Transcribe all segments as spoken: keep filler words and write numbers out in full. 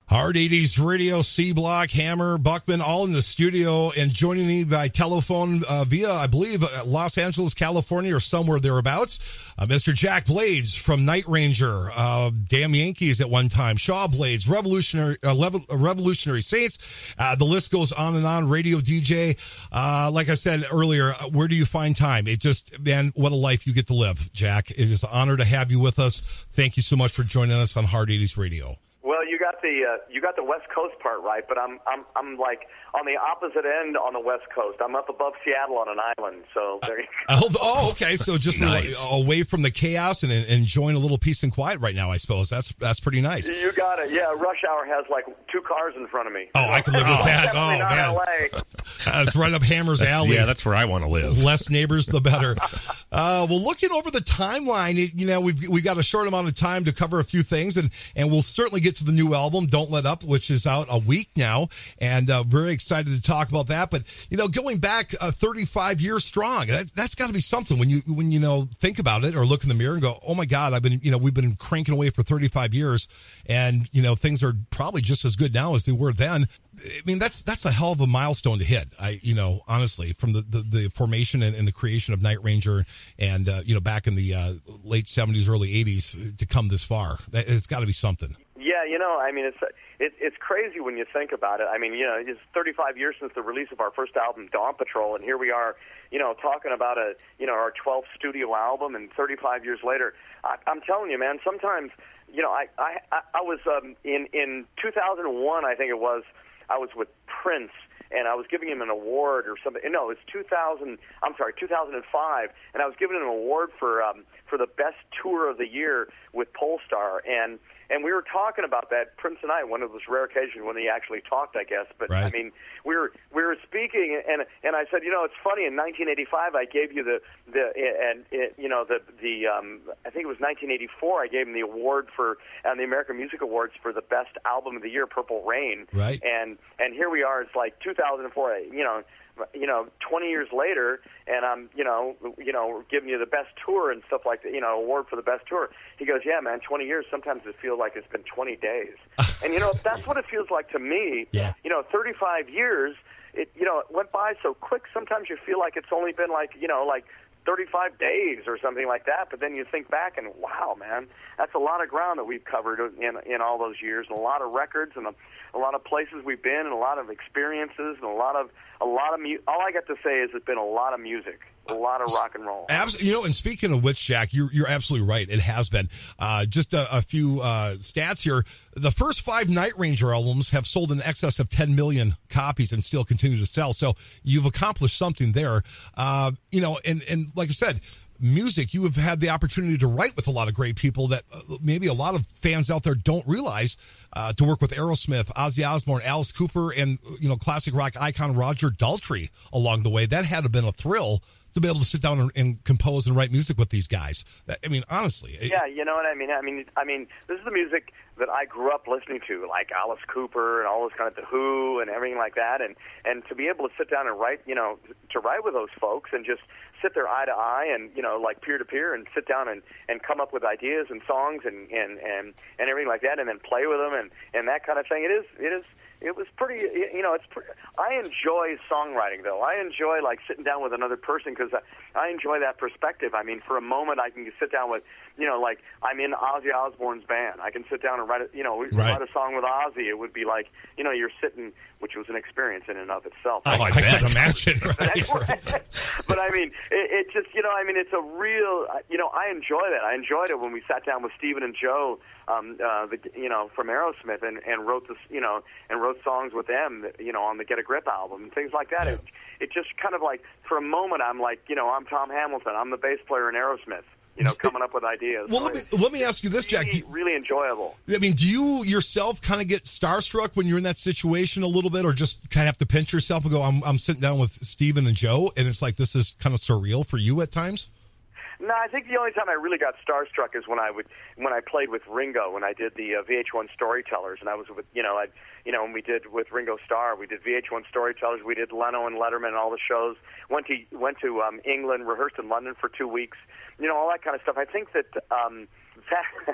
Hard eighties Radio, C-Block, Hammer, Buckman, all in the studio, and joining me by telephone uh, via, I believe, uh, Los Angeles, California, or somewhere thereabouts, uh, Mister Jack Blades from Night Ranger, uh, Damn Yankees at one time, Shaw Blades, Revolutionary uh, Level, uh, Revolutionary Saints. Uh, the list goes on and on. Radio D J. Uh, like I said earlier, uh, where do you find time? It just, man, what a life you get to live, Jack. It is an honor to have you with us. Thank you so much for joining us on Hard eighties Radio. Well, you got the uh, you got the West Coast part right, but I'm I'm I'm like on the opposite end on the West Coast. I'm up above Seattle on an island, so there you go. Oh, oh, okay. So just nice. Away from the chaos and, and enjoying a little peace and quiet right now, I suppose. That's that's pretty nice. You got it. Yeah, rush hour has like two cars in front of me. Oh, I can live with that. Oh, man. L A. That's right up Hammer's that's, alley. Yeah, that's where I want to live. Less neighbors, the better. Uh, well, looking over the timeline, it, you know, we've we got a short amount of time to cover a few things, and, and we'll certainly get to the new album, Don't Let Up, which is out a week now, and uh, very excited to talk about that. But, you know, going back uh, thirty-five years strong, that, that's got to be something when you, when you know, think about it or look in the mirror and go, oh, my God, I've been, you know, we've been cranking away for thirty-five years, and, you know, things are probably just as good now as they were then. I mean, that's that's a hell of a milestone to hit. I, you know, honestly, from the, the, the formation and, and the creation of Night Ranger, and uh, you know, back in the uh, late seventies, early eighties, to come this far, it's got to be something. Yeah, you know, I mean, it's it, it's crazy when you think about it. I mean, you know, it's thirty-five years since the release of our first album, Dawn Patrol, and here we are, you know, talking about a you know our twelfth studio album, and thirty-five years later, I, I'm telling you, man, sometimes, you know, I I I was um, in in two thousand one, I think it was. I was with Prince, and I was giving him an award or something. No, it's two thousand. I'm sorry, two thousand five, and I was giving him an award for um, for the best tour of the year with Polestar, and and we were talking about that, Prince and I, one of those rare occasions when he actually talked, I guess. But right. I mean, we were we were speaking, and and I said, you know, it's funny. In nineteen eighty-five, I gave you the the and it, you know the the um, I think it was nineteen eighty-four. I gave him the award for and the American Music Awards for the best album of the year, Purple Rain. Right. And and here we are. It's like two thousand four. You know. You know, twenty years later, and I'm, you know, you know, giving you the best tour and stuff like that. You know, award for the best tour. He goes, yeah, man, twenty years. Sometimes it feels like it's been twenty days. And you know, that's what it feels like to me. Yeah. You know, thirty-five years. It, you know, it went by so quick. Sometimes you feel like it's only been like, you know, like thirty-five days or something like that. But then you think back and wow, man, that's a lot of ground that we've covered in in all those years, and a lot of records, and a, a lot of places we've been, and a lot of experiences, and a lot of a lot of mu- all I got to say is it's been a lot of music, a lot of rock and roll. Absolutely. You know, and speaking of which, Jack, you're you're absolutely right. It has been. Uh, just a, a few uh, stats here. The first five Night Ranger albums have sold in excess of ten million copies and still continue to sell. So you've accomplished something there. Uh, you know, and and like I said, music, you have had the opportunity to write with a lot of great people that uh, maybe a lot of fans out there don't realize, uh, to work with Aerosmith, Ozzy Osbourne, Alice Cooper, and, you know, classic rock icon Roger Daltrey along the way. That had to have been a thrill to be able to sit down and, and compose and write music with these guys. I mean, honestly. Yeah, you know what I mean? I mean, I mean, this is the music that I grew up listening to, like Alice Cooper and all those kind of The Who and everything like that. And, and to be able to sit down and write, you know, to write with those folks and just sit there eye to eye and, you know, like peer to peer and sit down and, and come up with ideas and songs and, and, and, and everything like that, and then play with them and, and that kind of thing. It is, it is, it was pretty, you know, it's pretty, I enjoy songwriting, though. I enjoy, like, sitting down with another person because I, I enjoy that perspective. I mean, for a moment, I can sit down with, you know, like, I'm in Ozzy Osbourne's band. I can sit down and write, a, you know, right. write a song with Ozzy. It would be like, you know, you're sitting, which was an experience in and of itself. Oh, I, I could imagine, right? But, I mean, it, it just, you know, I mean, it's a real, you know, I enjoy that. I enjoyed it when we sat down with Stephen and Joe, um, uh, the, you know, from Aerosmith, and, and wrote this, you know, and wrote songs with them, you know, on the Get a Grip album and things like that. Yeah. It, it just kind of like, for a moment, I'm like, you know, I'm Tom Hamilton. I'm the bass player in Aerosmith. You know, coming up with ideas. Well, so let me let me ask you this, Jack. Really, do, really enjoyable. I mean, do you yourself kind of get starstruck when you're in that situation a little bit, or just kind of have to pinch yourself and go, I'm I'm sitting down with Steven and Joe, and it's like this is kind of surreal for you at times? No, I think the only time I really got starstruck is when I would when I played with Ringo, when I did the uh, V H one Storytellers, and I was with you know I you know when we did with Ringo Starr, we did V H one Storytellers, we did Leno and Letterman and all the shows. Went to went to um, England, rehearsed in London for two weeks, you know all that kind of stuff. I think that um, that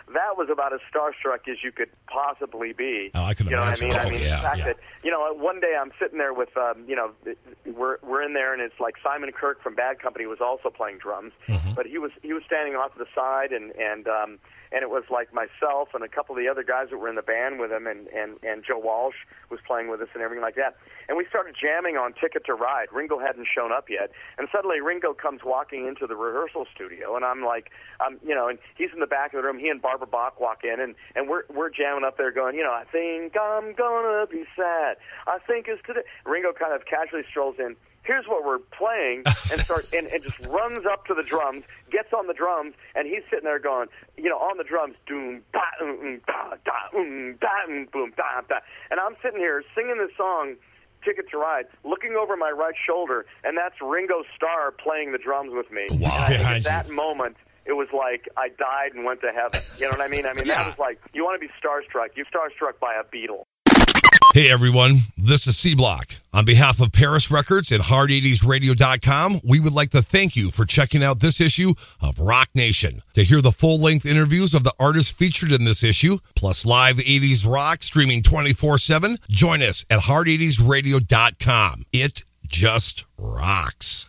that was about as starstruck as you could possibly be. Oh, I can you know imagine. What I mean? Oh, I mean, yeah, the fact yeah. that, you know, one day I'm sitting there with, um, you know, we're we're in there, and it's like Simon Kirk from Bad Company was also playing drums, Mm-hmm. but he was he was standing off to the side, and and um, and it was like myself and a couple of the other guys that were in the band with him, and and and Joe Walsh was playing with us and everything like that. And we started jamming on Ticket to Ride. Ringo hadn't shown up yet, and suddenly Ringo comes walking into the rehearsal studio, and I'm like, um, you know, and he's in the back of the room. He and Barbara Bach walk in, and and we're we're jamming up there, going, you know, I think I'm gonna be sad. I think it's today. Ringo kind of casually strolls in. Here's what we're playing, and start and, and just runs up to the drums, gets on the drums, and he's sitting there going, you know, on the drums, doom, ba, um, um, da, da, um, da, um, boom, da, da, and I'm sitting here singing this song, Ticket to Ride, looking over my right shoulder, and that's Ringo Starr playing the drums with me. Wow. And I think at Behind that you. moment, it was like I died and went to heaven. You know what I mean? I mean, Yeah. that was like, you want to be starstruck. You're starstruck by a Beatle. Hey everyone, this is C Block. On behalf of Paris Records and hard eighties radio dot com, we would like to thank you for checking out this issue of Rock Nation. To hear the full-length interviews of the artists featured in this issue, plus live eighties rock streaming twenty-four seven, join us at hard eighties radio dot com. It just rocks.